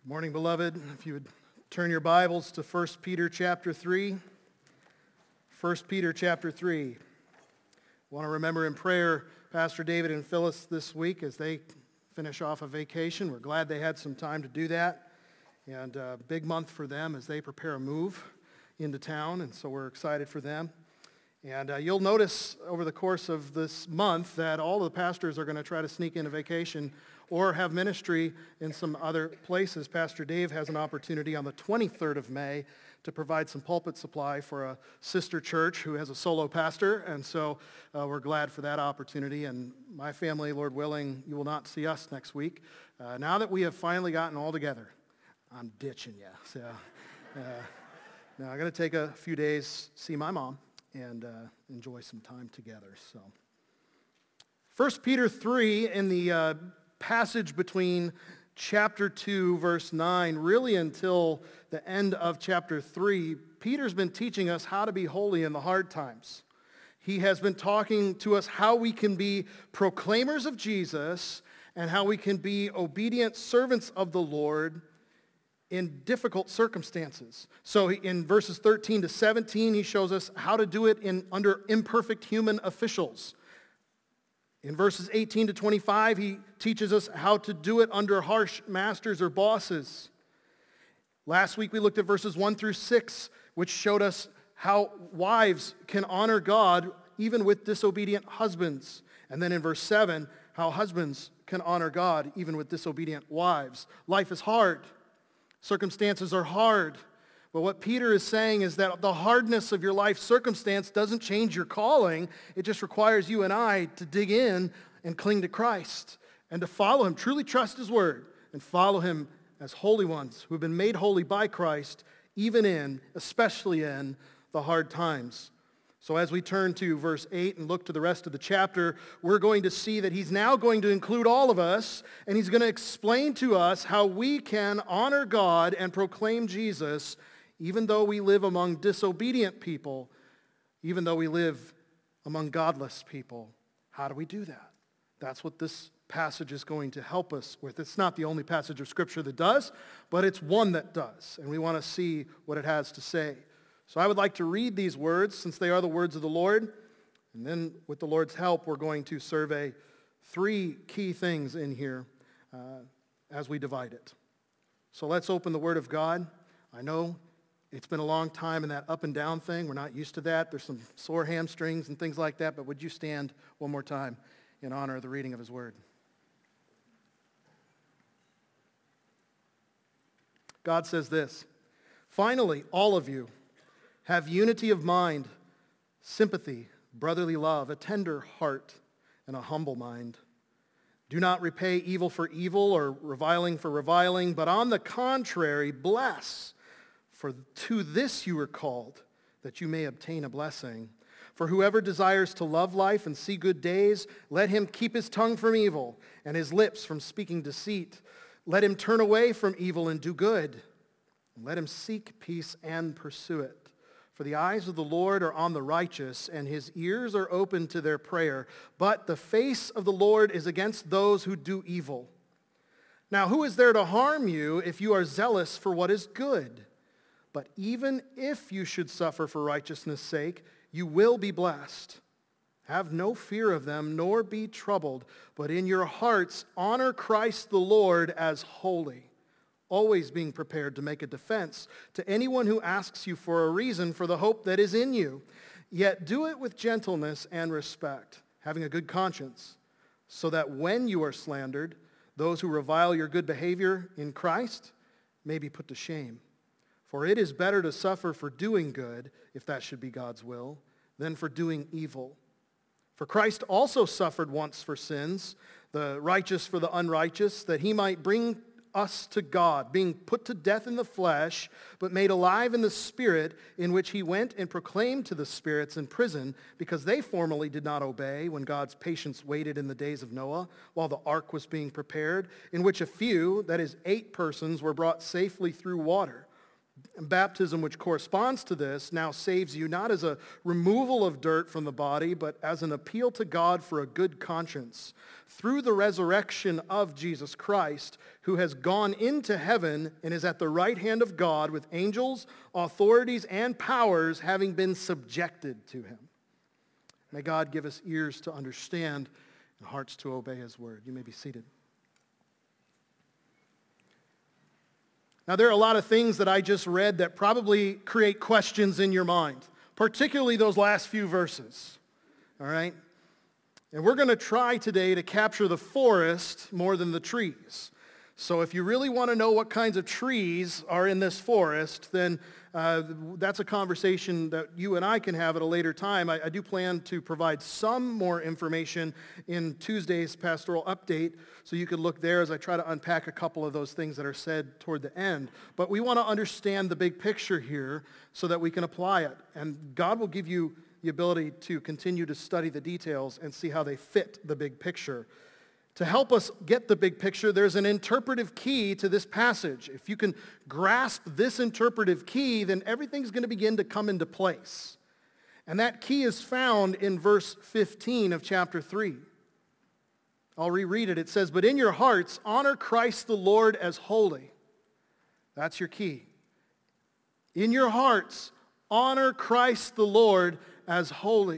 Good morning, beloved. If you would turn your Bibles to 1 Peter chapter 3. 1 Peter chapter 3. I want to remember in prayer Pastor David and Phyllis this week as they finish off a vacation. We're glad they had some time to do that. And a big month for them as they prepare a move into town, and so we're excited for them. And you'll notice over the course of this month that all the pastors are going to try to sneak in a vacation or have ministry in some other places. Pastor Dave has an opportunity on the 23rd of May to provide some pulpit supply for a sister church who has a solo pastor, and so we're glad for that opportunity. And my family, Lord willing, you will not see us next week. Now that we have finally gotten all together, I'm ditching you. So now I'm going to take a few days, see my mom, and enjoy some time together. So 1 Peter 3 in the passage between chapter 2, verse 9, really until the end of chapter 3, Peter's been teaching us how to be holy in the hard times. He has been talking to us how we can be proclaimers of Jesus and how we can be obedient servants of the Lord in difficult circumstances. So in verses 13 to 17, he shows us how to do it under imperfect human officials. In verses 18 to 25, he teaches us how to do it under harsh masters or bosses. Last week we looked at verses 1 through 6, which showed us how wives can honor God even with disobedient husbands. And then in verse 7, how husbands can honor God even with disobedient wives. Life is hard. Circumstances are hard. But what Peter is saying is that the hardness of your life circumstance doesn't change your calling. It just requires you and I to dig in and cling to Christ and to follow him, truly trust his word, and follow him as holy ones who have been made holy by Christ, especially in the hard times. So as we turn to verse 8 and look to the rest of the chapter, we're going to see that he's now going to include all of us, and he's going to explain to us how we can honor God and proclaim Jesus even though we live among disobedient people, even though we live among godless people. How do we do that? That's what this passage is going to help us with. It's not the only passage of Scripture that does, but it's one that does, and we want to see what it has to say. So I would like to read these words, since they are the words of the Lord, and then with the Lord's help, we're going to survey three key things in here as we divide it. So let's open the Word of God. I know it's been a long time in that up and down thing. We're not used to that. There's some sore hamstrings and things like that, but would you stand one more time in honor of the reading of his word? God says this, "Finally, all of you have unity of mind, sympathy, brotherly love, a tender heart, and a humble mind. Do not repay evil for evil or reviling for reviling, but on the contrary, bless. For to this you were called, that you may obtain a blessing. For whoever desires to love life and see good days, let him keep his tongue from evil and his lips from speaking deceit. Let him turn away from evil and do good. And let him seek peace and pursue it. For the eyes of the Lord are on the righteous, and his ears are open to their prayer. But the face of the Lord is against those who do evil. Now who is there to harm you if you are zealous for what is good? But even if you should suffer for righteousness' sake, you will be blessed. Have no fear of them, nor be troubled, but in your hearts honor Christ the Lord as holy, always being prepared to make a defense to anyone who asks you for a reason for the hope that is in you. Yet do it with gentleness and respect, having a good conscience, so that when you are slandered, those who revile your good behavior in Christ may be put to shame. For it is better to suffer for doing good, if that should be God's will, than for doing evil. For Christ also suffered once for sins, the righteous for the unrighteous, that he might bring us to God, being put to death in the flesh, but made alive in the Spirit, in which he went and proclaimed to the spirits in prison, because they formerly did not obey when God's patience waited in the days of Noah, while the ark was being prepared, in which a few, that is 8 persons, were brought safely through water. Baptism, which corresponds to this, now saves you not as a removal of dirt from the body, but as an appeal to God for a good conscience through the resurrection of Jesus Christ, who has gone into heaven and is at the right hand of God with angels, authorities, and powers having been subjected to him. May God give us ears to understand and hearts to obey his word. You may be seated. Now, there are a lot of things that I just read that probably create questions in your mind, particularly those last few verses, all right? And we're going to try today to capture the forest more than the trees. So if you really want to know what kinds of trees are in this forest, then that's a conversation that you and I can have at a later time. I do plan to provide some more information in Tuesday's pastoral update, so you can look there as I try to unpack a couple of those things that are said toward the end. But we want to understand the big picture here so that we can apply it. And God will give you the ability to continue to study the details and see how they fit the big picture. To help us get the big picture, there's an interpretive key to this passage. If you can grasp this interpretive key, then everything's going to begin to come into place. And that key is found in verse 15 of chapter 3. I'll reread it. It says, "But in your hearts, honor Christ the Lord as holy." That's your key. In your hearts, honor Christ the Lord as holy.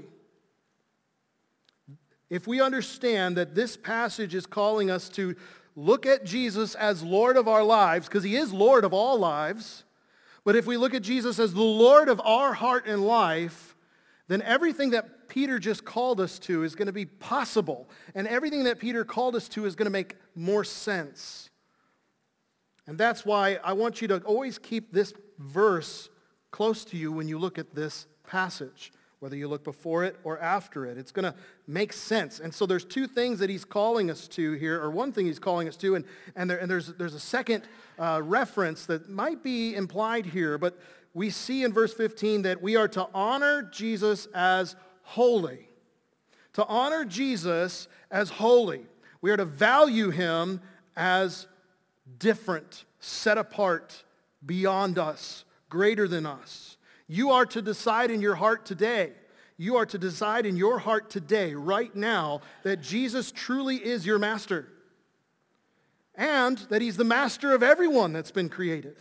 If we understand that this passage is calling us to look at Jesus as Lord of our lives, because he is Lord of all lives, but if we look at Jesus as the Lord of our heart and life, then everything that Peter just called us to is going to be possible, and everything that Peter called us to is going to make more sense. And that's why I want you to always keep this verse close to you when you look at this passage. Whether you look before it or after it, it's going to make sense. And so there's two things that he's calling us to here, or one thing he's calling us to, and there's a second reference that might be implied here, but we see in verse 15 that we are to honor Jesus as holy. To honor Jesus as holy. We are to value him as different, set apart, beyond us, greater than us. You are to decide in your heart today, right now, that Jesus truly is your master. And that he's the master of everyone that's been created.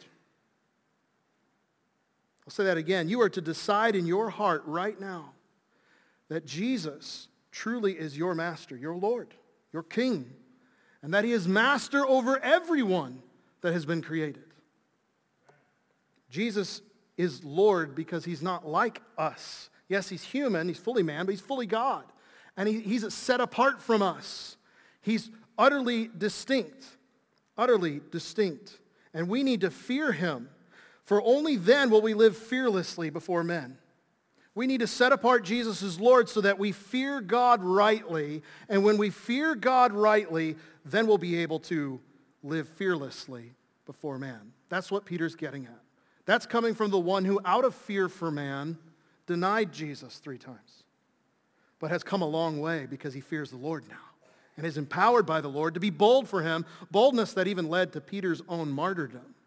I'll say that again. You are to decide in your heart right now that Jesus truly is your master, your Lord, your King. And that he is master over everyone that has been created. Jesus is Lord because he's not like us. Yes, he's human, he's fully man, but he's fully God. And he's set apart from us. He's utterly distinct. And we need to fear him, for only then will we live fearlessly before men. We need to set apart Jesus as Lord so that we fear God rightly, and when we fear God rightly, then we'll be able to live fearlessly before man. That's what Peter's getting at. That's coming from the one who, out of fear for man, denied Jesus 3 times, but has come a long way because he fears the Lord now and is empowered by the Lord to be bold for him, boldness that even led to Peter's own martyrdom.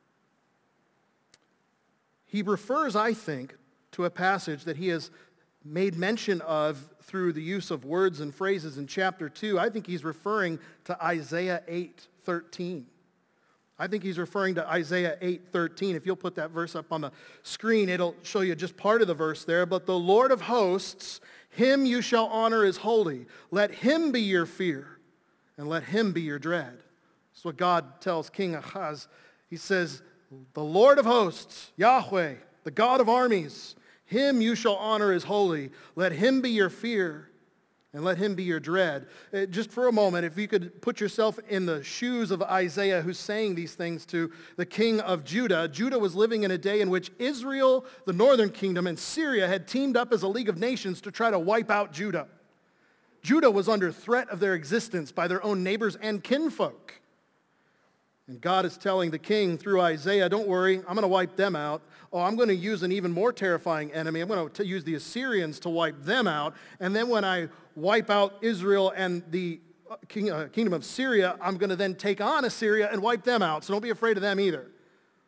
He refers, I think, to a passage that he has made mention of through the use of words and phrases in chapter 2. I think he's referring to Isaiah 8:13. I think he's referring to Isaiah 8:13. If you'll put that verse up on the screen, it'll show you just part of the verse there. "But the Lord of hosts, him you shall honor as holy. Let him be your fear, and let him be your dread." That's what God tells King Ahaz. He says, "The Lord of hosts, Yahweh, the God of armies, him you shall honor as holy. Let him be your fear, and let him be your dread." Just for a moment, if you could put yourself in the shoes of Isaiah, who's saying these things to the king of Judah. Judah was living in a day in which Israel, the northern kingdom, and Syria had teamed up as a league of nations to try to wipe out Judah. Judah was under threat of their existence by their own neighbors and kinfolk. And God is telling the king through Isaiah, don't worry, I'm going to wipe them out. Oh, I'm going to use an even more terrifying enemy. I'm going to use the Assyrians to wipe them out. And then when I wipe out Israel and the kingdom of Syria, I'm going to then take on Assyria and wipe them out. So don't be afraid of them either.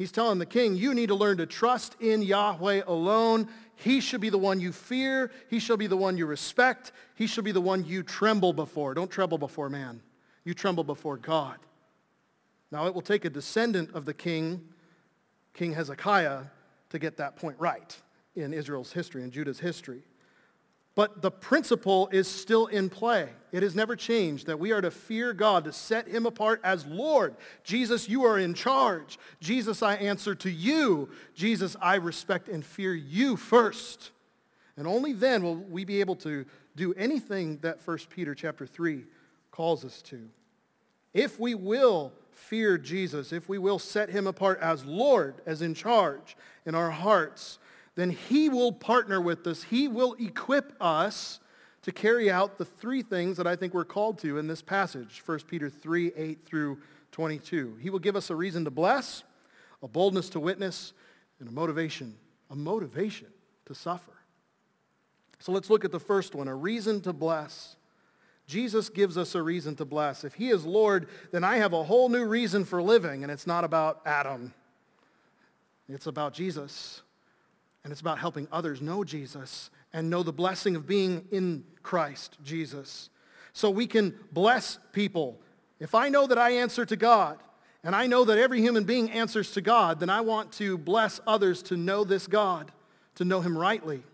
He's telling the king, you need to learn to trust in Yahweh alone. He should be the one you fear. He shall be the one you respect. He shall be the one you tremble before. Don't tremble before man. You tremble before God. Now, it will take a descendant of the king, King Hezekiah, to get that point right in Israel's history, in Judah's history. But the principle is still in play. It has never changed that we are to fear God, to set him apart as Lord. Jesus, you are in charge. Jesus, I answer to you. Jesus, I respect and fear you first. And only then will we be able to do anything that 1 Peter chapter 3 calls us to. If we will fear Jesus, if we will set him apart as Lord, as in charge in our hearts, then he will partner with us. He will equip us to carry out the three things that I think we're called to in this passage, 1 Peter 3, 8 through 22. He will give us a reason to bless, a boldness to witness, and a motivation to suffer. So let's look at the first one, a reason to bless. Jesus gives us a reason to bless. If he is Lord, then I have a whole new reason for living, and it's not about Adam. It's about Jesus. And it's about helping others know Jesus and know the blessing of being in Christ Jesus. So we can bless people. If I know that I answer to God, and I know that every human being answers to God, then I want to bless others to know this God, to know him rightly.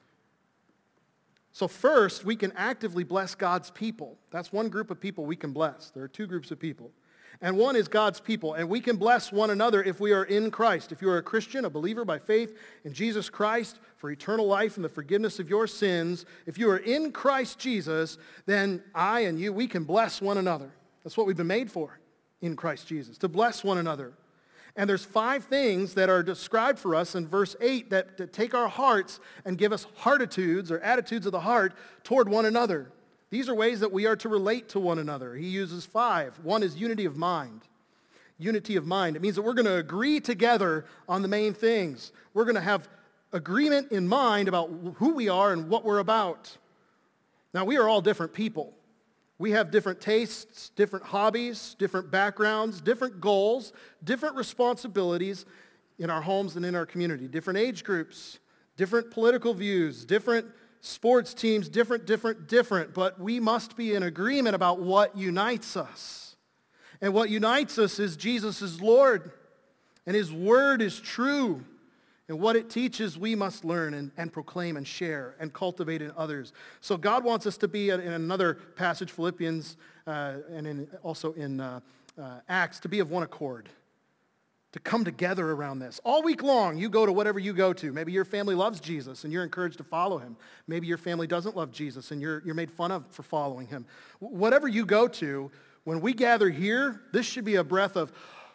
So first, we can actively bless God's people. That's one group of people we can bless. There are two groups of people. And one is God's people. And we can bless one another if we are in Christ. If you are a Christian, a believer by faith in Jesus Christ for eternal life and the forgiveness of your sins, if you are in Christ Jesus, then I and you, we can bless one another. That's what we've been made for in Christ Jesus, to bless one another. And there's 5 things that are described for us in verse 8 that take our hearts and give us heartitudes or attitudes of the heart toward one another. These are ways that we are to relate to one another. He uses 5. One is unity of mind. Unity of mind. It means that we're going to agree together on the main things. We're going to have agreement in mind about who we are and what we're about. Now, we are all different people. We have different tastes, different hobbies, different backgrounds, different goals, different responsibilities in our homes and in our community, different age groups, different political views, different sports teams, different, but we must be in agreement about what unites us. And what unites us is Jesus is Lord, and his word is true. And what it teaches, we must learn and proclaim and share and cultivate in others. So God wants us to be, in another passage, Philippians, and also in Acts, to be of one accord, to come together around this. All week long, you go to whatever you go to. Maybe your family loves Jesus and you're encouraged to follow him. Maybe your family doesn't love Jesus and you're made fun of for following him. Whatever you go to, when we gather here, this should be a breath of,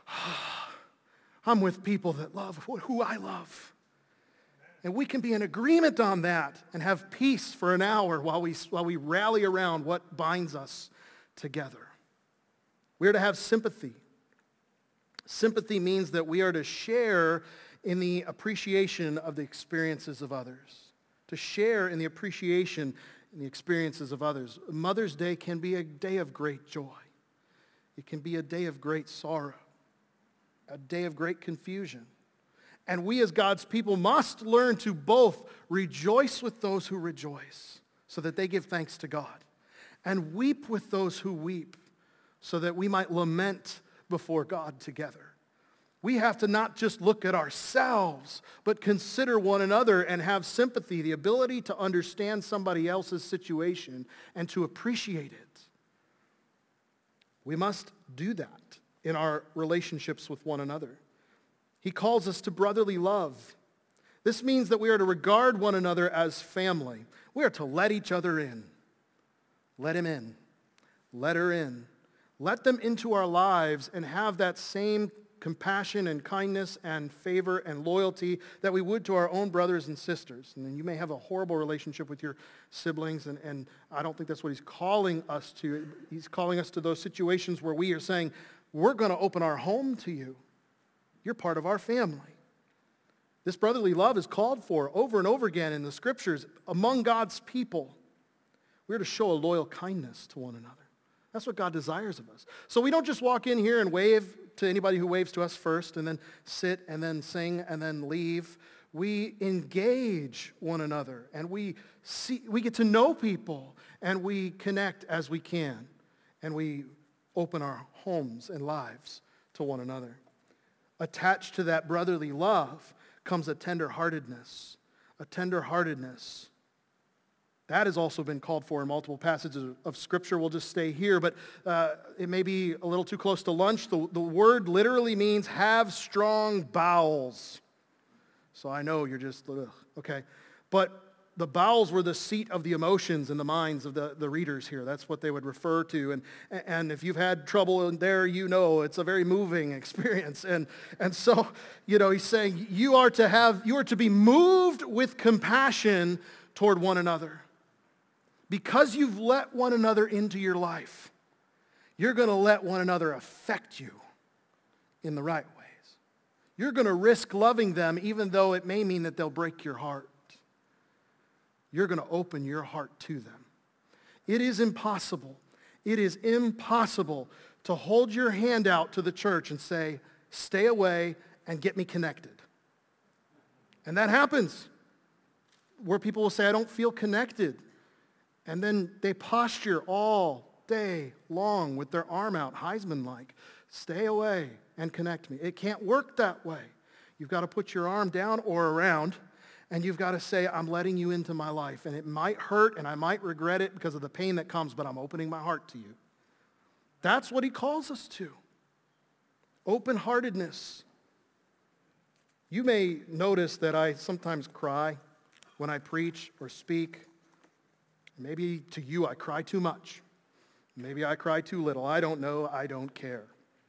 I'm with people that love who I love. And we can be in agreement on that and have peace for an hour while we rally around what binds us together. We're to have sympathy. Sympathy means that we are to share in the appreciation of the experiences of others. To share in the appreciation in the experiences of others. Mother's Day can be a day of great joy. It can be a day of great sorrow. A day of great confusion. And we as God's people must learn to both rejoice with those who rejoice so that they give thanks to God. And weep with those who weep so that we might lament before God together. We have to not just look at ourselves, but consider one another and have sympathy, the ability to understand somebody else's situation and to appreciate it. We must do that in our relationships with one another. He calls us to brotherly love. This means that we are to regard one another as family. We are to let each other in. Let him in. Let her in. Let them into our lives and have that same compassion and kindness and favor and loyalty that we would to our own brothers and sisters. And then you may have a horrible relationship with your siblings, and I don't think that's what he's calling us to. He's calling us to those situations where we are saying, we're going to open our home to you. You're part of our family. This brotherly love is called for over and over again in the scriptures among God's people. We're to show a loyal kindness to one another. That's what God desires of us. So we don't just walk in here and wave to anybody who waves to us first, and then sit, and then sing, and then leave. We engage one another, and we get to know people, and we connect as we can, and we open our homes and lives to one another. Attached to that brotherly love comes a tenderheartedness. A tenderheartedness. That has also been called for in multiple passages of Scripture. We'll just stay here, but it may be a little too close to lunch. The word literally means have strong bowels. So I know you're just, okay. But the bowels were the seat of the emotions in the minds of the readers here. That's what they would refer to. And if you've had trouble in there, you know it's a very moving experience. And so, he's saying you are to be moved with compassion toward one another. Because you've let one another into your life, you're going to let one another affect you in the right ways. You're going to risk loving them even though it may mean that they'll break your heart. You're going to open your heart to them. It is impossible to hold your hand out to the church and say, stay away and get me connected. And that happens where people will say, I don't feel connected. And then they posture all day long with their arm out, Heisman-like. Stay away and connect me. It can't work that way. You've got to put your arm down or around, and you've got to say, I'm letting you into my life. And it might hurt, and I might regret it because of the pain that comes, but I'm opening my heart to you. That's what he calls us to. Open-heartedness. You may notice that I sometimes cry when I preach or speak. Maybe to you I cry too much. Maybe I cry too little. I don't know. I don't care.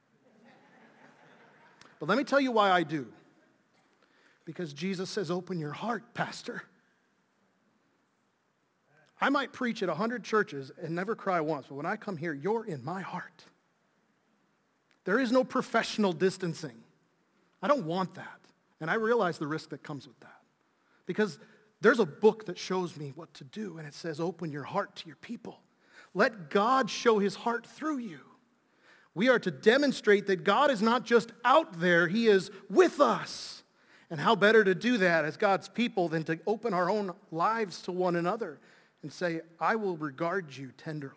But let me tell you why I do. Because Jesus says, open your heart, Pastor. I might preach at 100 churches and never cry once, but when I come here, you're in my heart. There is no professional distancing. I don't want that. And I realize the risk that comes with that. Because there's a book that shows me what to do, and it says, open your heart to your people. Let God show his heart through you. We are to demonstrate that God is not just out there, he is with us. And how better to do that as God's people than to open our own lives to one another and say, I will regard you tenderly.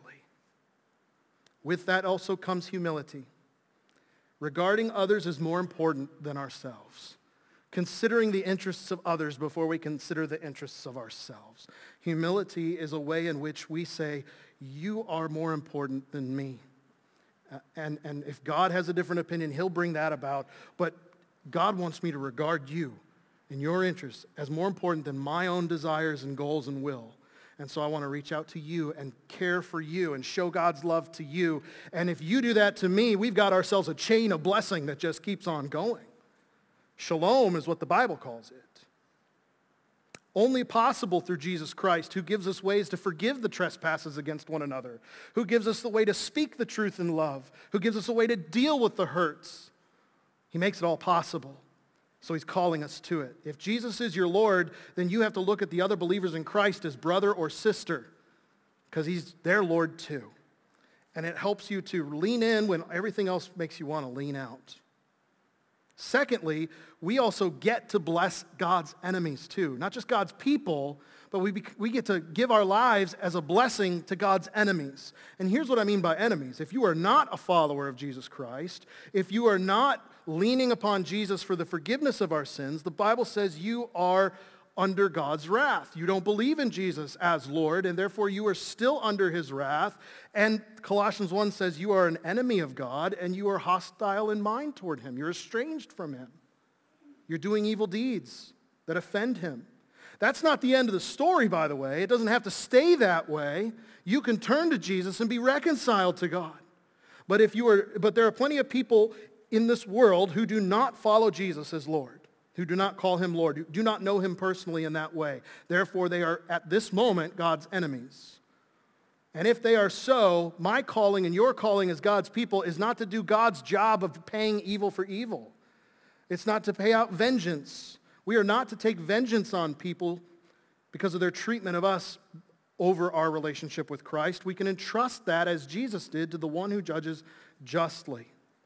With that also comes humility. Regarding others is more important than ourselves. Considering the interests of others before we consider the interests of ourselves. Humility is a way in which we say, you are more important than me. And if God has a different opinion, he'll bring that about. But God wants me to regard you and your interests as more important than my own desires and goals and will. And so I want to reach out to you and care for you and show God's love to you. And if you do that to me, we've got ourselves a chain of blessing that just keeps on going. Shalom is what the Bible calls it. Only possible through Jesus Christ, who gives us ways to forgive the trespasses against one another, who gives us the way to speak the truth in love, who gives us a way to deal with the hurts. He makes it all possible. So he's calling us to it. If Jesus is your Lord, then you have to look at the other believers in Christ as brother or sister, because he's their Lord too. And it helps you to lean in when everything else makes you want to lean out. Secondly, we also get to bless God's enemies too. Not just God's people, but we get to give our lives as a blessing to God's enemies. And here's what I mean by enemies. If you are not a follower of Jesus Christ, if you are not leaning upon Jesus for the forgiveness of our sins, the Bible says you are under God's wrath. You don't believe in Jesus as Lord, and therefore you are still under his wrath. And Colossians 1 says you are an enemy of God, and you are hostile in mind toward him. You're estranged from him. You're doing evil deeds that offend him. That's not the end of the story, by the way. It doesn't have to stay that way. You can turn to Jesus and be reconciled to God. But there are plenty of people in this world who do not follow Jesus as Lord, who do not call him Lord, who do not know him personally in that way. Therefore, they are, at this moment, God's enemies. And if they are so, my calling and your calling as God's people is not to do God's job of paying evil for evil. It's not to pay out vengeance. We are not to take vengeance on people because of their treatment of us over our relationship with Christ. We can entrust that, as Jesus did, to the one who judges justly.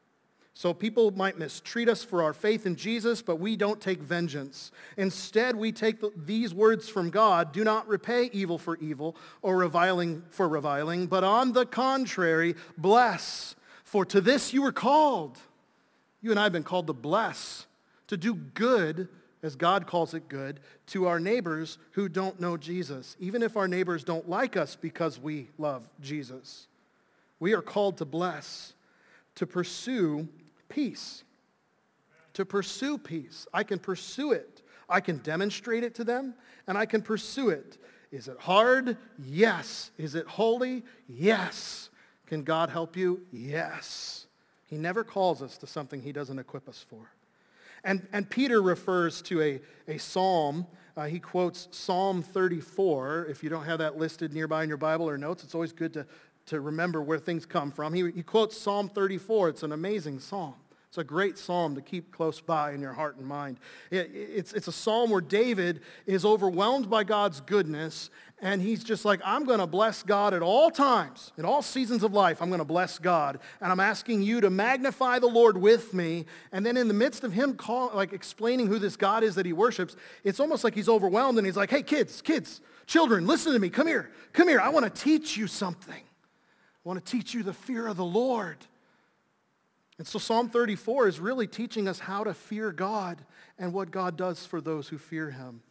So people might mistreat us for our faith in Jesus, but we don't take vengeance. Instead, we take these words from God: do not repay evil for evil or reviling for reviling, but on the contrary, bless. For to this you were called. You and I have been called to bless, to do good, as God calls it good, to our neighbors who don't know Jesus, even if our neighbors don't like us because we love Jesus. We are called to bless, to pursue peace. To pursue peace. I can pursue it. I can demonstrate it to them, and I can pursue it. Is it hard? Yes. Is it holy? Yes. Can God help you? Yes. He never calls us to something he doesn't equip us for. And Peter refers to a psalm. He quotes Psalm 34. If you don't have that listed nearby in your Bible or notes, it's always good to remember where things come from. He quotes Psalm 34. It's an amazing psalm. It's a great psalm to keep close by in your heart and mind. It's a psalm where David is overwhelmed by God's goodness, and he's just like, I'm going to bless God at all times. In all seasons of life, I'm going to bless God. And I'm asking you to magnify the Lord with me. And then in the midst of him explaining who this God is that he worships, it's almost like he's overwhelmed, and he's like, hey, kids, children, listen to me. Come here. I want to teach you something. I want to teach you the fear of the Lord. And so Psalm 34 is really teaching us how to fear God and what God does for those who fear him.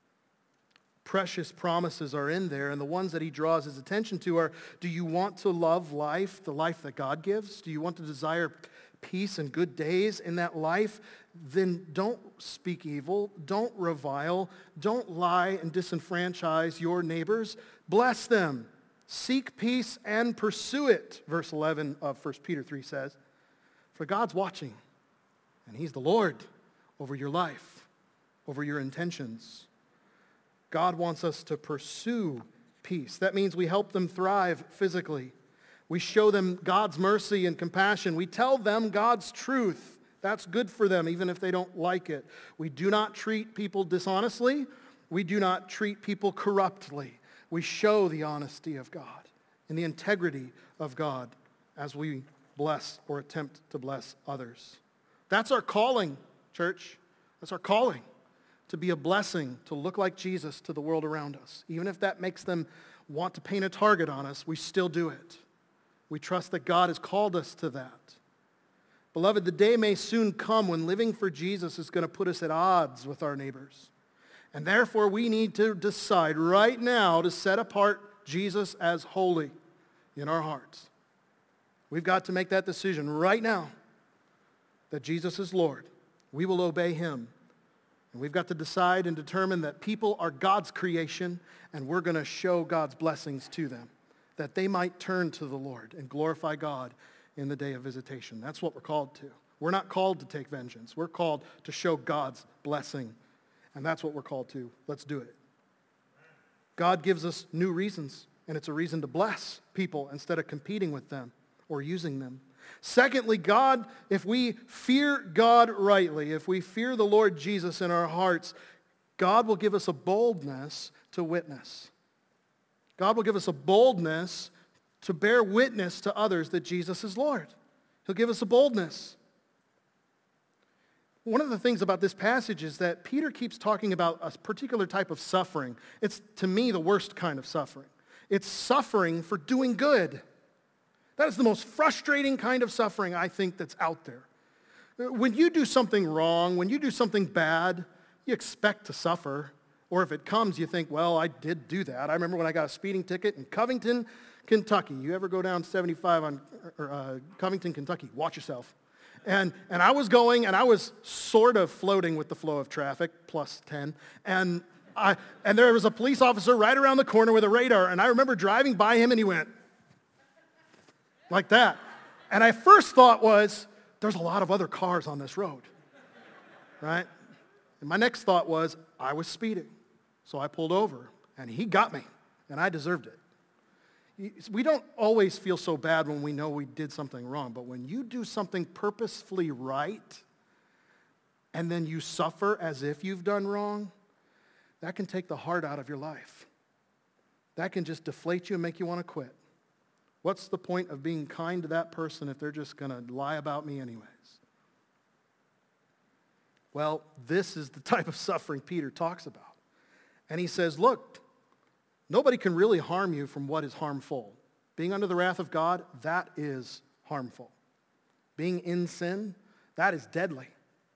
Precious promises are in there, and the ones that he draws his attention to are, do you want to love life, the life that God gives? Do you want to desire peace and good days in that life? Then don't speak evil, don't revile, don't lie and disenfranchise your neighbors. Bless them. Seek peace and pursue it, verse 11 of 1 Peter 3 says. For God's watching, and he's the Lord over your life, over your intentions. God wants us to pursue peace. That means we help them thrive physically. We show them God's mercy and compassion. We tell them God's truth. That's good for them, even if they don't like it. We do not treat people dishonestly. We do not treat people corruptly. We show the honesty of God and the integrity of God as we bless or attempt to bless others. That's our calling, church. That's our calling, to be a blessing, to look like Jesus to the world around us. Even if that makes them want to paint a target on us, we still do it. We trust that God has called us to that. Beloved, the day may soon come when living for Jesus is going to put us at odds with our neighbors. And therefore, we need to decide right now to set apart Jesus as holy in our hearts. We've got to make that decision right now that Jesus is Lord. We will obey him. And we've got to decide and determine that people are God's creation, and we're going to show God's blessings to them, that they might turn to the Lord and glorify God in the day of visitation. That's what we're called to. We're not called to take vengeance. We're called to show God's blessing, and that's what we're called to. Let's do it. God gives us new reasons, and it's a reason to bless people instead of competing with them or using them. Secondly, if we fear God rightly, if we fear the Lord Jesus in our hearts, God will give us a boldness to witness. God will give us a boldness to bear witness to others that Jesus is Lord. He'll give us a boldness. One of the things about this passage is that Peter keeps talking about a particular type of suffering. It's, to me, the worst kind of suffering. It's suffering for doing good. That is the most frustrating kind of suffering, I think, that's out there. When you do something wrong, when you do something bad, you expect to suffer. Or if it comes, you think, well, I did do that. I remember when I got a speeding ticket in Covington, Kentucky. You ever go down 75 on Covington, Kentucky? Watch yourself. And I was going, and I was sort of floating with the flow of traffic, plus 10. And there was a police officer right around the corner with a radar, and I remember driving by him, and he went like that. And I first thought was, there's a lot of other cars on this road, right? And my next thought was, I was speeding. So I pulled over, and he got me, and I deserved it. We don't always feel so bad when we know we did something wrong, but when you do something purposefully right, and then you suffer as if you've done wrong, that can take the heart out of your life. That can just deflate you and make you want to quit. What's the point of being kind to that person if they're just going to lie about me anyways? Well, this is the type of suffering Peter talks about. And he says, look, nobody can really harm you from what is harmful. Being under the wrath of God, that is harmful. Being in sin, that is deadly.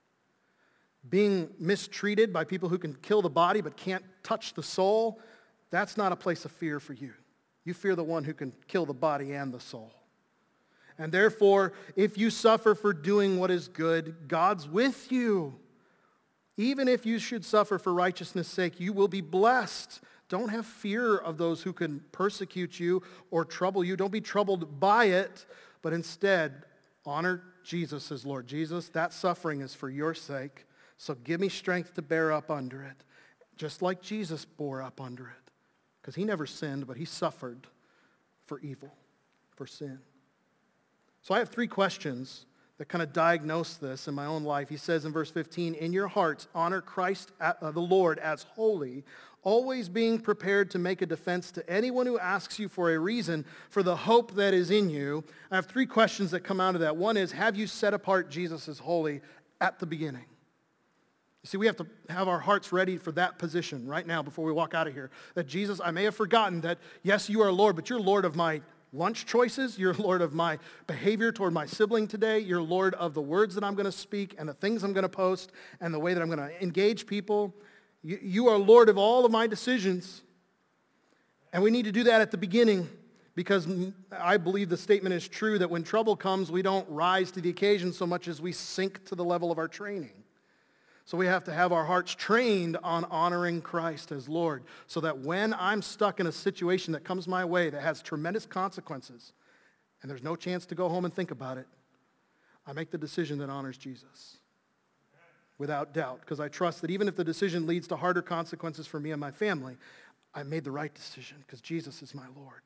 Being mistreated by people who can kill the body but can't touch the soul, that's not a place of fear for you. You fear the one who can kill the body and the soul. And therefore, if you suffer for doing what is good, God's with you. Even if you should suffer for righteousness' sake, you will be blessed. Don't have fear of those who can persecute you or trouble you. Don't be troubled by it, but instead honor Jesus as Lord. Jesus, that suffering is for your sake, so give me strength to bear up under it, just like Jesus bore up under it, because he never sinned, but he suffered for evil, for sin. So I have 3 questions that kind of diagnose this in my own life. He says in verse 15, in your hearts, honor Christ the Lord as holy, always being prepared to make a defense to anyone who asks you for a reason for the hope that is in you. I have 3 questions that come out of that. One is, have you set apart Jesus as holy at the beginning? You see, we have to have our hearts ready for that position right now before we walk out of here. That Jesus, I may have forgotten that, yes, you are Lord, but you're Lord of my lunch choices. You're Lord of my behavior toward my sibling today. You're Lord of the words that I'm going to speak and the things I'm going to post and the way that I'm going to engage people. You are Lord of all of my decisions. And we need to do that at the beginning, because I believe the statement is true that when trouble comes, we don't rise to the occasion so much as we sink to the level of our training. So we have to have our hearts trained on honoring Christ as Lord, so that when I'm stuck in a situation that comes my way that has tremendous consequences, and there's no chance to go home and think about it, I make the decision that honors Jesus. Without doubt, because I trust that even if the decision leads to harder consequences for me and my family, I made the right decision because Jesus is my Lord.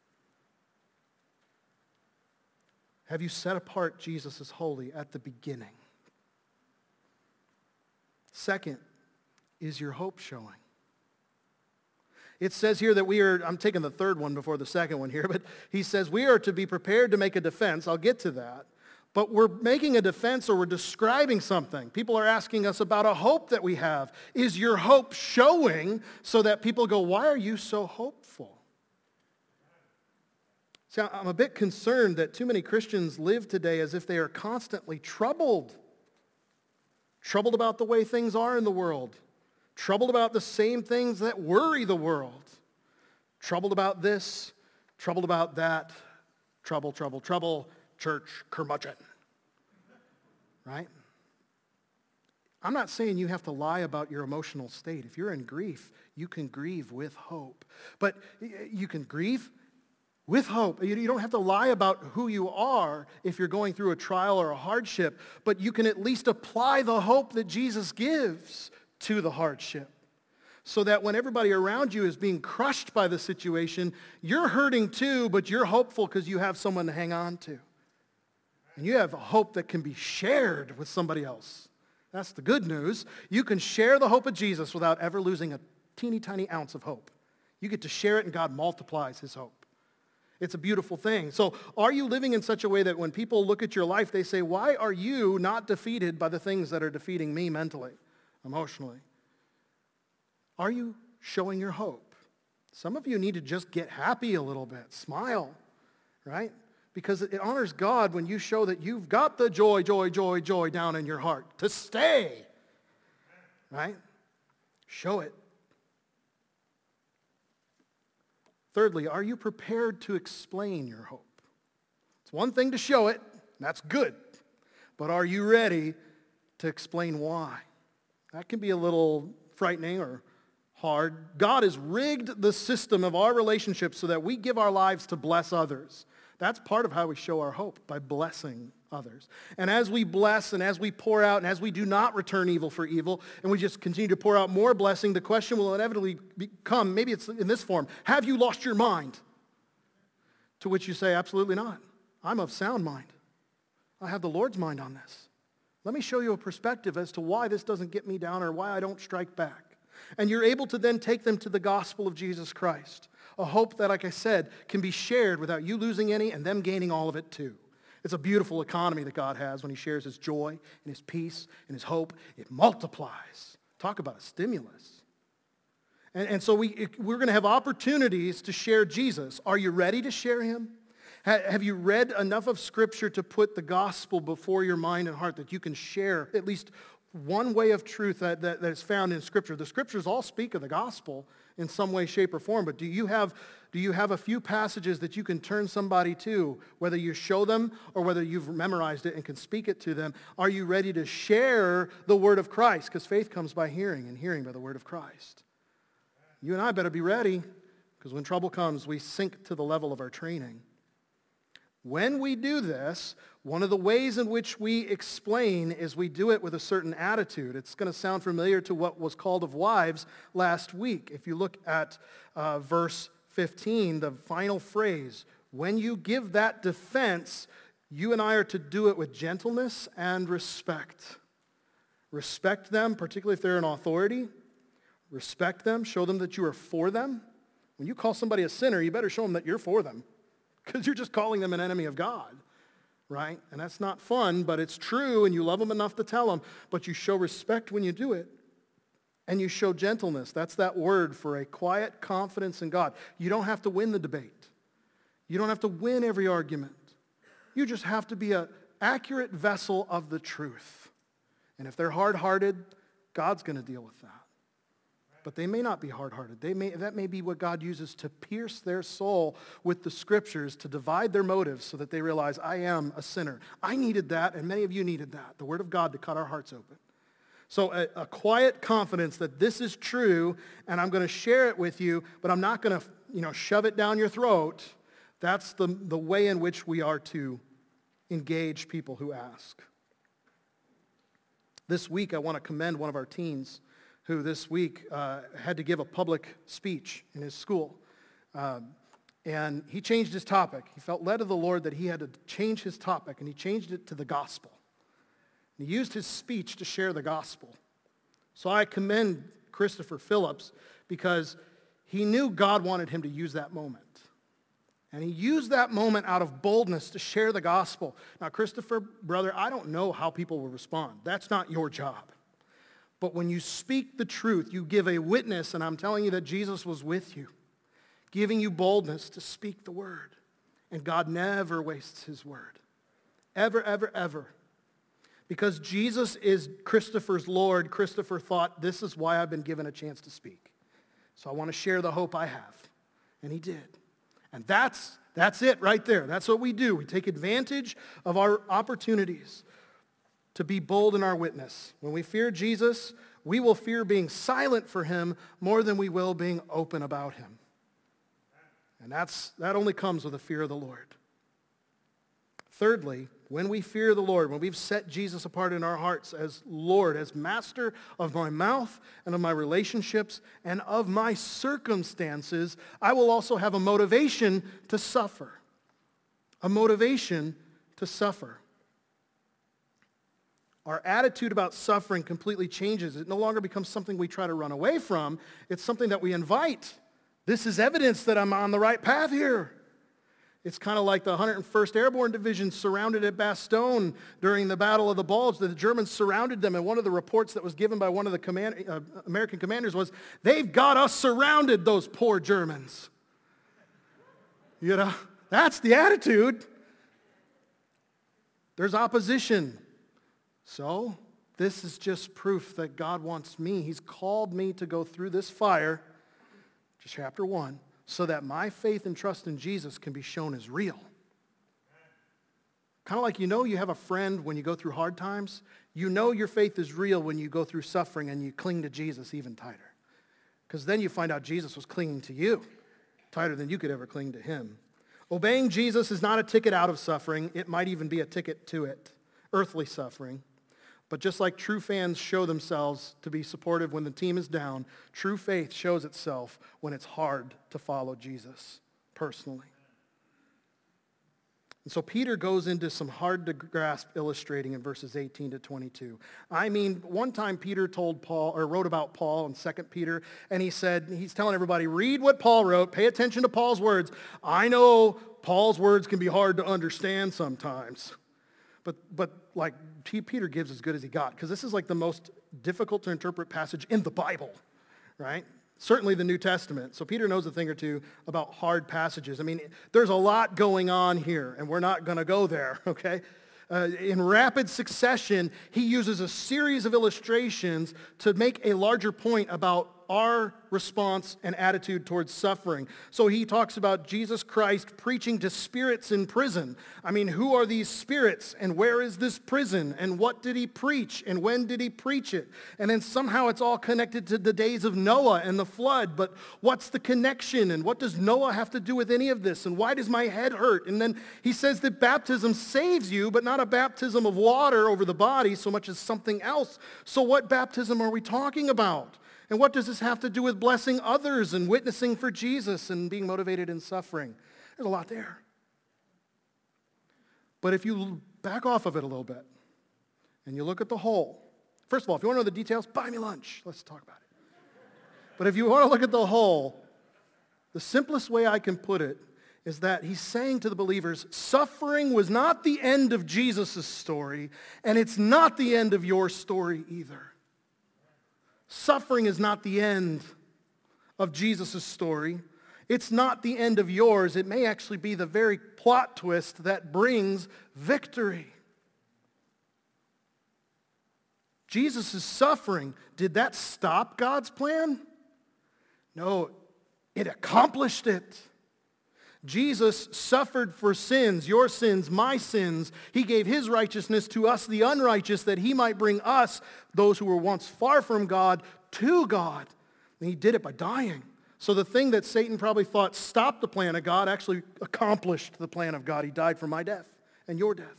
Have you set apart Jesus as holy at the beginning? Second, is your hope showing? It says here that I'm taking the third one before the second one here, but he says we are to be prepared to make a defense. I'll get to that. But we're making a defense, or we're describing something. People are asking us about a hope that we have. Is your hope showing, so that people go, why are you so hopeful? See, I'm a bit concerned that too many Christians live today as if they are constantly troubled. Troubled about the way things are in the world. Troubled about the same things that worry the world. Troubled about this, troubled about that. Trouble, church curmudgeon. Right? I'm not saying you have to lie about your emotional state. If you're in grief, you can grieve with hope. But you can grieve with hope. You don't have to lie about who you are if you're going through a trial or a hardship, but you can at least apply the hope that Jesus gives to the hardship, so that when everybody around you is being crushed by the situation, you're hurting too, but you're hopeful because you have someone to hang on to. And you have a hope that can be shared with somebody else. That's the good news. You can share the hope of Jesus without ever losing a teeny tiny ounce of hope. You get to share it, and God multiplies his hope. It's a beautiful thing. So are you living in such a way that when people look at your life, they say, why are you not defeated by the things that are defeating me mentally, emotionally? Are you showing your hope? Some of you need to just get happy a little bit. Smile, right? Because it honors God when you show that you've got the joy down in your heart to stay, right? Show it. Thirdly, are you prepared to explain your hope? It's one thing to show it, and that's good. But are you ready to explain why? That can be a little frightening or hard. God has rigged the system of our relationships so that we give our lives to bless others. That's part of how we show our hope, by blessing others. And as we bless and as we pour out and as we do not return evil for evil and we just continue to pour out more blessing, the question will inevitably become, maybe it's in this form, have you lost your mind? To which you say, absolutely not. I'm of sound mind. I have the Lord's mind on this. Let me show you a perspective as to why this doesn't get me down or why I don't strike back. And you're able to then take them to the gospel of Jesus Christ. A hope that, like I said, can be shared without you losing any and them gaining all of it too. It's a beautiful economy that God has when he shares his joy and his peace and his hope. It multiplies. Talk about a stimulus. And so we're going to have opportunities to share Jesus. Are you ready to share him? Have you read enough of Scripture to put the gospel before your mind and heart that you can share at least one way of truth that is found in Scripture? The Scriptures all speak of the gospel in some way, shape, or form, but do you have a few passages that you can turn somebody to, whether you show them or whether you've memorized it and can speak it to them? Are you ready to share the word of Christ? Because faith comes by hearing, and hearing by the word of Christ. You and I better be ready, because when trouble comes, we sink to the level of our training. When we do this, one of the ways in which we explain is we do it with a certain attitude. It's going to sound familiar to what was called of wives last week. If you look at verse 15, the final phrase, when you give that defense, you and I are to do it with gentleness and respect. Respect them, particularly if they're in authority. Respect them. Show them that you are for them. When you call somebody a sinner, you better show them that you're for them, because you're just calling them an enemy of God, right? And that's not fun, but it's true, and you love them enough to tell them, but you show respect when you do it, and you show gentleness. That's that word for a quiet confidence in God. You don't have to win the debate. You don't have to win every argument. You just have to be an accurate vessel of the truth. And if they're hard-hearted, God's going to deal with that. But they may not be hard-hearted. That may be what God uses to pierce their soul with the Scriptures, to divide their motives so that they realize, I am a sinner. I needed that, and many of you needed that, the Word of God to cut our hearts open. So a quiet confidence that this is true, and I'm going to share it with you, but I'm not going to shove it down your throat. That's the way in which we are to engage people who ask. This week, I want to commend one of our teens who this week had to give a public speech in his school. And he changed his topic. He felt led of the Lord that he had to change his topic, and he changed it to the gospel. And he used his speech to share the gospel. So I commend Christopher Phillips because he knew God wanted him to use that moment. And he used that moment out of boldness to share the gospel. Now, Christopher, brother, I don't know how people will respond. That's not your job. But when you speak the truth, you give a witness, and I'm telling you that Jesus was with you, giving you boldness to speak the word. And God never wastes his word. Ever, ever, ever. Because Jesus is Christopher's Lord, Christopher thought, this is why I've been given a chance to speak. So I want to share the hope I have. And he did. And that's it right there. That's what we do. We take advantage of our opportunities to be bold in our witness. When we fear Jesus, we will fear being silent for him more than we will being open about him. And that only comes with a fear of the Lord. Thirdly, when we fear the Lord, when we've set Jesus apart in our hearts as Lord, as master of my mouth and of my relationships and of my circumstances, I will also have a motivation to suffer. A motivation to suffer. Our attitude about suffering completely changes. It no longer becomes something we try to run away from. It's something that we invite. This is evidence that I'm on the right path here. It's kind of like the 101st Airborne Division surrounded at Bastogne during the Battle of the Bulge. The Germans surrounded them, and one of the reports that was given by one of the American commanders was, they've got us surrounded, those poor Germans. That's the attitude. There's opposition. So, this is just proof that God wants me. He's called me to go through this fire, just chapter 1, so that my faith and trust in Jesus can be shown as real. Kind of like you have a friend when you go through hard times. You know your faith is real when you go through suffering and you cling to Jesus even tighter. Because then you find out Jesus was clinging to you tighter than you could ever cling to him. Obeying Jesus is not a ticket out of suffering. It might even be a ticket to it, earthly suffering. But just like true fans show themselves to be supportive when the team is down, true faith shows itself when it's hard to follow Jesus personally. And so Peter goes into some hard-to-grasp illustrating in verses 18 to 22. I mean, one time Peter told Paul, or wrote about Paul in 2 Peter, and he said, he's telling everybody, read what Paul wrote, pay attention to Paul's words. I know Paul's words can be hard to understand sometimes. But like Peter gives as good as he got, because this is like the most difficult to interpret passage in the Bible, right? Certainly the New Testament. So Peter knows a thing or two about hard passages. I mean, there's a lot going on here, and we're not going to go there, okay? In rapid succession, he uses a series of illustrations to make a larger point about our response and attitude towards suffering. So he talks about Jesus Christ preaching to spirits in prison. I mean, who are these spirits, and where is this prison, and what did he preach, and when did he preach it? And then somehow it's all connected to the days of Noah and the flood, but what's the connection, and what does Noah have to do with any of this, and why does my head hurt? And then he says that baptism saves you, but not a baptism of water over the body so much as something else. So what baptism are we talking about? And what does this have to do with blessing others and witnessing for Jesus and being motivated in suffering? There's a lot there. But if you back off of it a little bit and you look at the whole, first of all, if you want to know the details, buy me lunch. Let's talk about it. But if you want to look at the whole, the simplest way I can put it is that he's saying to the believers, suffering was not the end of Jesus' story, and it's not the end of your story either. Suffering is not the end of Jesus' story. It's not the end of yours. It may actually be the very plot twist that brings victory. Jesus' suffering, did that stop God's plan? No, it accomplished it. Jesus suffered for sins, your sins, my sins. He gave his righteousness to us, the unrighteous, that he might bring us, those who were once far from God, to God. And he did it by dying. So the thing that Satan probably thought stopped the plan of God actually accomplished the plan of God. He died for my death and your death.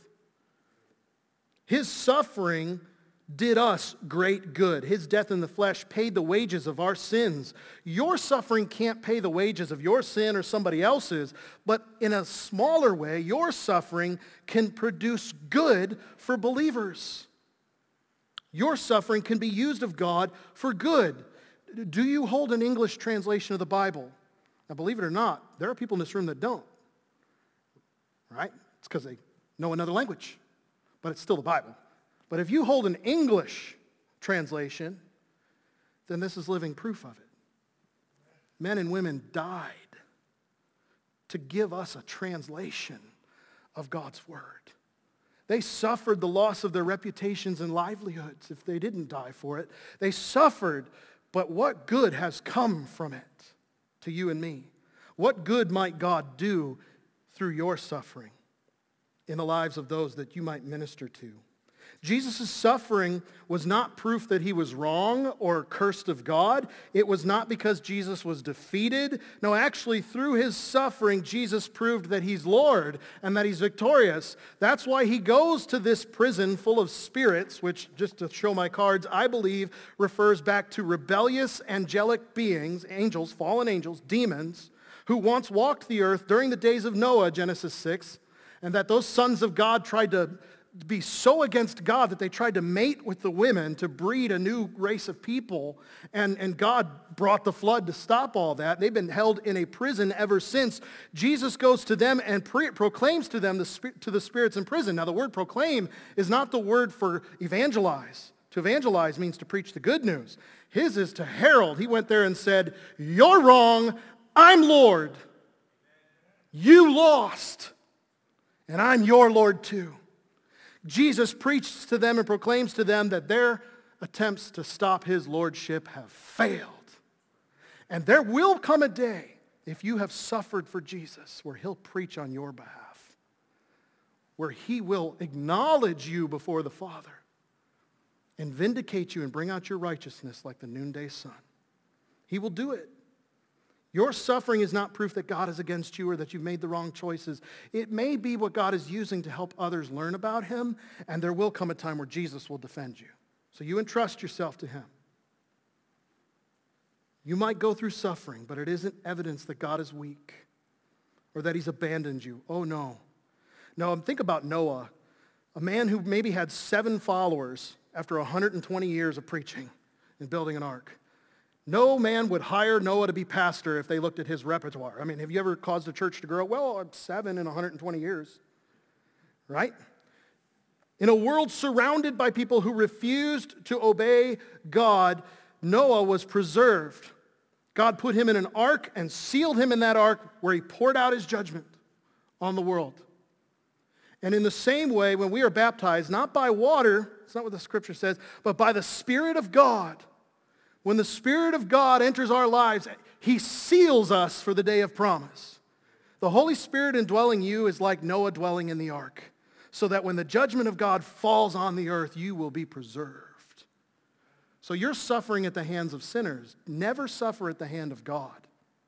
His suffering did us great good. His death in the flesh paid the wages of our sins. Your suffering can't pay the wages of your sin or somebody else's, but in a smaller way, your suffering can produce good for believers. Your suffering can be used of God for good. Do you hold an English translation of the Bible? Now, believe it or not, there are people in this room that don't. Right? It's because they know another language, but it's still the Bible. But if you hold an English translation, then this is living proof of it. Men and women died to give us a translation of God's word. They suffered the loss of their reputations and livelihoods if they didn't die for it. They suffered, but what good has come from it to you and me? What good might God do through your suffering in the lives of those that you might minister to? Jesus' suffering was not proof that he was wrong or cursed of God. It was not because Jesus was defeated. No, actually, through his suffering, Jesus proved that he's Lord and that he's victorious. That's why he goes to this prison full of spirits, which, just to show my cards, I believe refers back to rebellious angelic beings, angels, fallen angels, demons, who once walked the earth during the days of Noah, Genesis 6, and that those sons of God tried to be so against God that they tried to mate with the women to breed a new race of people, and God brought the flood to stop all that. They've been held in a prison ever since. Jesus goes to them and proclaims to them, to the spirits in prison. Now, the word proclaim is not the word for evangelize. To evangelize means to preach the good news. His is to herald. He went there and said, "You're wrong, I'm Lord. You lost, and I'm your Lord too." Jesus preaches to them and proclaims to them that their attempts to stop his lordship have failed. And there will come a day, if you have suffered for Jesus, where he'll preach on your behalf, where he will acknowledge you before the Father and vindicate you and bring out your righteousness like the noonday sun. He will do it. Your suffering is not proof that God is against you or that you've made the wrong choices. It may be what God is using to help others learn about him, and there will come a time where Jesus will defend you. So you entrust yourself to him. You might go through suffering, but it isn't evidence that God is weak or that he's abandoned you. Oh no. No, think about Noah, a man who maybe had 7 followers after 120 years of preaching and building an ark. No man would hire Noah to be pastor if they looked at his repertoire. I mean, have you ever caused a church to grow? Well, I'm 7 in 120 years, right? In a world surrounded by people who refused to obey God, Noah was preserved. God put him in an ark and sealed him in that ark where he poured out his judgment on the world. And in the same way, when we are baptized, not by water, it's not what the scripture says, but by the Spirit of God, when the Spirit of God enters our lives, he seals us for the day of promise. The Holy Spirit indwelling you is like Noah dwelling in the ark, so that when the judgment of God falls on the earth, you will be preserved. So you're suffering at the hands of sinners. Never suffer at the hand of God.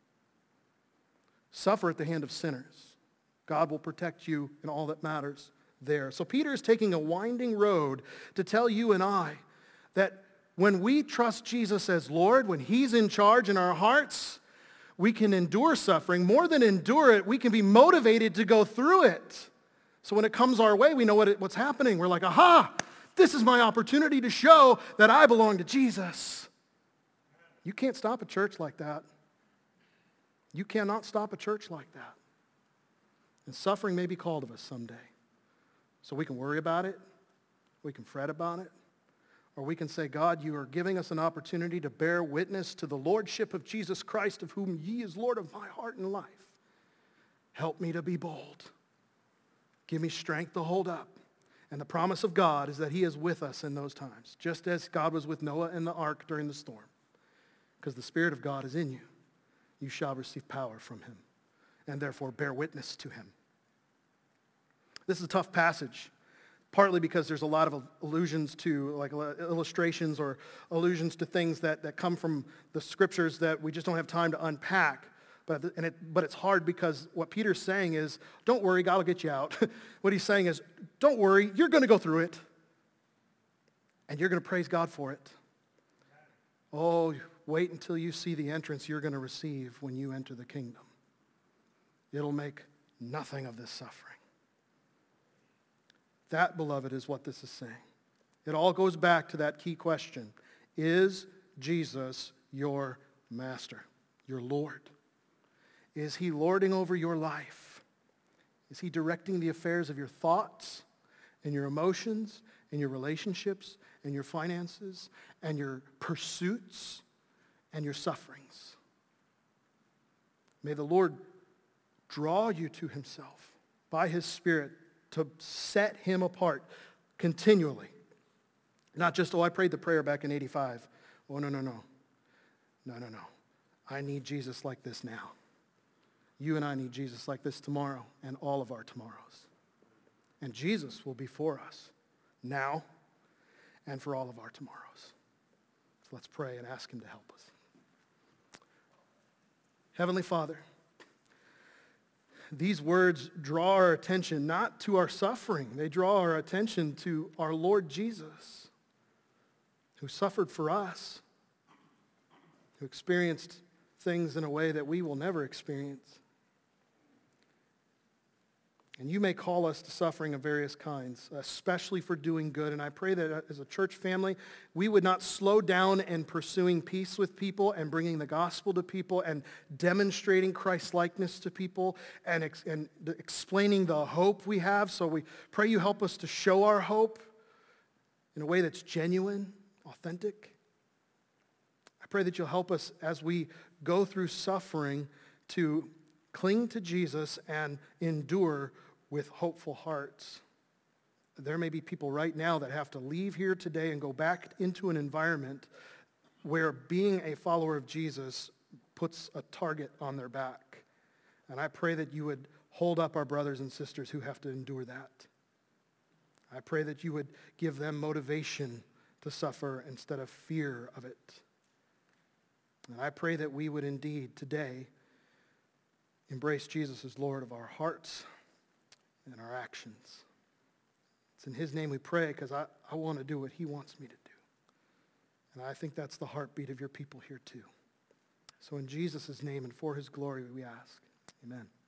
Suffer at the hand of sinners. God will protect you in all that matters there. So Peter is taking a winding road to tell you and I that when we trust Jesus as Lord, when he's in charge in our hearts, we can endure suffering. More than endure it, we can be motivated to go through it. So when it comes our way, we know what's happening. We're like, aha, this is my opportunity to show that I belong to Jesus. You can't stop a church like that. You cannot stop a church like that. And suffering may be called of us someday. So we can worry about it, we can fret about it, or we can say, God, you are giving us an opportunity to bear witness to the lordship of Jesus Christ, of whom ye is Lord of my heart and life. Help me to be bold. Give me strength to hold up. And the promise of God is that he is with us in those times, just as God was with Noah in the ark during the storm. Because the Spirit of God is in you. You shall receive power from him, and therefore bear witness to him. This is a tough passage, partly because there's a lot of allusions to, like illustrations or allusions to things that come from the scriptures that we just don't have time to unpack. But it's hard because what Peter's saying is, don't worry, God will get you out. What he's saying is, don't worry, you're going to go through it. And you're going to praise God for it. Oh, wait until you see the entrance you're going to receive when you enter the kingdom. It'll make nothing of this suffering. That, beloved, is what this is saying. It all goes back to that key question. Is Jesus your master, your Lord? Is he lording over your life? Is he directing the affairs of your thoughts and your emotions and your relationships and your finances and your pursuits and your sufferings? May the Lord draw you to himself by his Spirit to set him apart continually. Not just, I prayed the prayer back in 85. Oh, no. No. I need Jesus like this now. You and I need Jesus like this tomorrow and all of our tomorrows. And Jesus will be for us now and for all of our tomorrows. So let's pray and ask him to help us. Heavenly Father, these words draw our attention not to our suffering. They draw our attention to our Lord Jesus, who suffered for us, who experienced things in a way that we will never experience. And you may call us to suffering of various kinds, especially for doing good. And I pray that as a church family, we would not slow down in pursuing peace with people and bringing the gospel to people and demonstrating Christ-likeness to people and explaining the hope we have. So we pray you help us to show our hope in a way that's genuine, authentic. I pray that you'll help us as we go through suffering to cling to Jesus and endure with hopeful hearts. There may be people right now that have to leave here today and go back into an environment where being a follower of Jesus puts a target on their back. And I pray that you would hold up our brothers and sisters who have to endure that. I pray that you would give them motivation to suffer instead of fear of it. And I pray that we would indeed today embrace Jesus as Lord of our hearts and our actions. It's in his name we pray because I want to do what he wants me to do. And I think that's the heartbeat of your people here too. So in Jesus' name and for his glory we ask. Amen.